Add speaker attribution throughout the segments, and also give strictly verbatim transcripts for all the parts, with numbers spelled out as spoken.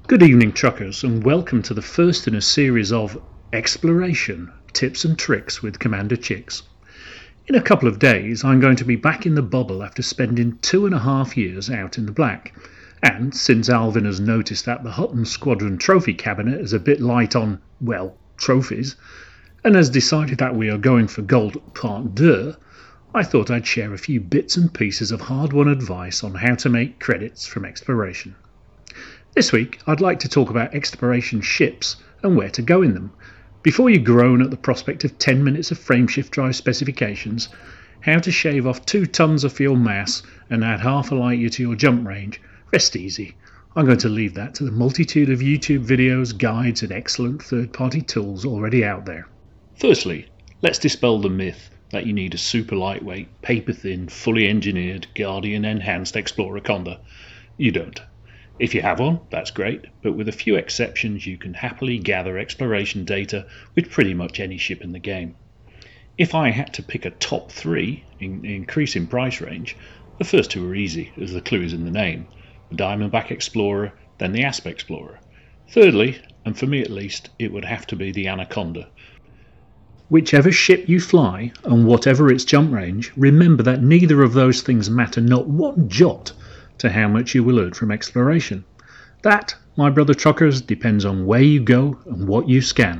Speaker 1: Good evening, truckers, and welcome to the first in a series of exploration tips and tricks with Commander Chicks. In a couple of days, I'm going to be back in the bubble after spending two and a half years out in the black. And since Alvin has noticed that the Hutton Squadron trophy cabinet is a bit light on, well, trophies, and has decided that we are going for gold part deux, I thought I'd share a few bits and pieces of hard-won advice on how to make credits from exploration. This week, I'd like to talk about exploration ships and where to go in them. Before you groan at the prospect of ten minutes of frameshift drive specifications, how to shave off two tons of fuel mass and add half a light year to your jump range, rest easy. I'm going to leave that to the multitude of YouTube videos, guides and excellent third-party tools already out there. Firstly, let's dispel the myth that you need a super lightweight, paper-thin, fully engineered, Guardian-enhanced Explorer Conda. You don't. If you have one, that's great, but with a few exceptions you can happily gather exploration data with pretty much any ship in the game. If I had to pick a top three in increase in price range, the first two are easy, as the clue is in the name: the Diamondback Explorer, then the Asp Explorer. Thirdly, and for me at least, it would have to be the Anaconda. Whichever ship you fly, and whatever its jump range, remember that neither of those things matter not one jot to how much you will earn from exploration. That, my brother truckers, depends on where you go and what you scan.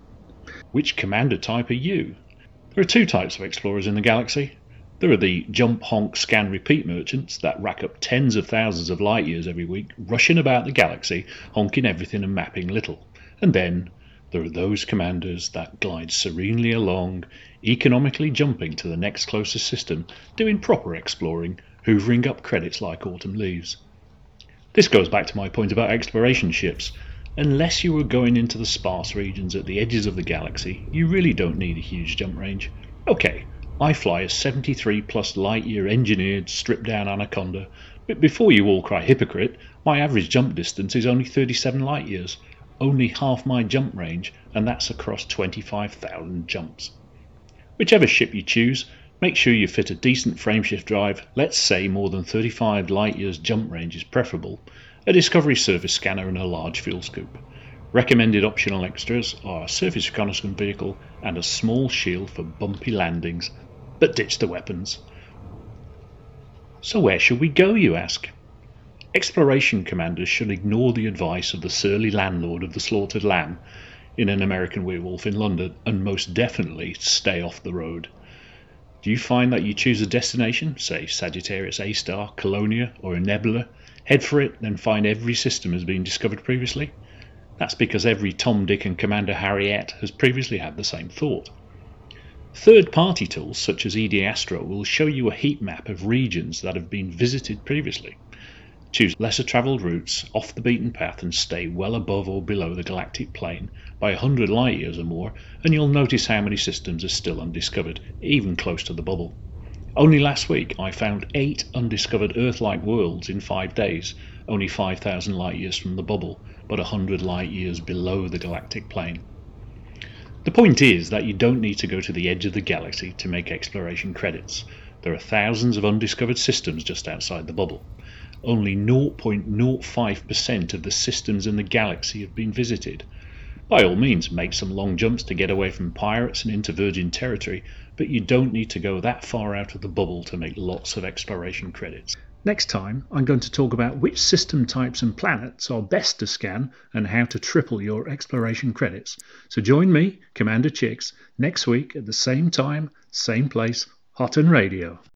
Speaker 1: Which commander type are you? There are two types of explorers in the galaxy. There are the jump, honk, scan, repeat merchants that rack up tens of thousands of light years every week, rushing about the galaxy, honking everything and mapping little. And then there are those commanders that glide serenely along, economically jumping to the next closest system, doing proper exploring, hoovering up credits like autumn leaves. This goes back to my point about exploration ships. Unless you are going into the sparse regions at the edges of the galaxy, you really don't need a huge jump range. Okay, I fly a seventy-three plus light year engineered, stripped down Anaconda, but before you all cry hypocrite, my average jump distance is only thirty-seven light years. Only half my jump range, and that's across twenty-five thousand jumps. Whichever ship you choose, make sure you fit a decent frameshift drive. Let's say more than thirty-five light years jump range is preferable, a Discovery surface scanner and a large fuel scoop. Recommended optional extras are a surface reconnaissance vehicle and a small shield for bumpy landings, but ditch the weapons. So where should we go, you ask? Exploration commanders should ignore the advice of the surly landlord of the slaughtered lamb in An American Werewolf in London, and most definitely stay off the road. Do you find that you choose a destination, say Sagittarius A star, Colonia or a nebula, head for it, then find every system has been discovered previously? That's because every Tom, Dick and Commander Harriet has previously had the same thought. Third-party tools such as E D Astro will show you a heat map of regions that have been visited previously. Choose lesser travelled routes off the beaten path and stay well above or below the galactic plane by one hundred light years or more, and you'll notice how many systems are still undiscovered, even close to the bubble. Only last week I found eight undiscovered Earth-like worlds in five days, only five thousand light years from the bubble, but one hundred light years below the galactic plane. The point is that you don't need to go to the edge of the galaxy to make exploration credits. There are thousands of undiscovered systems just outside the bubble. Only zero point zero five percent of the systems in the galaxy have been visited. By all means, make some long jumps to get away from pirates and into virgin territory, but you don't need to go that far out of the bubble to make lots of exploration credits. Next time, I'm going to talk about which system types and planets are best to scan and how to triple your exploration credits. So join me, Commander Chicks, next week at the same time, same place, Hutton Radio.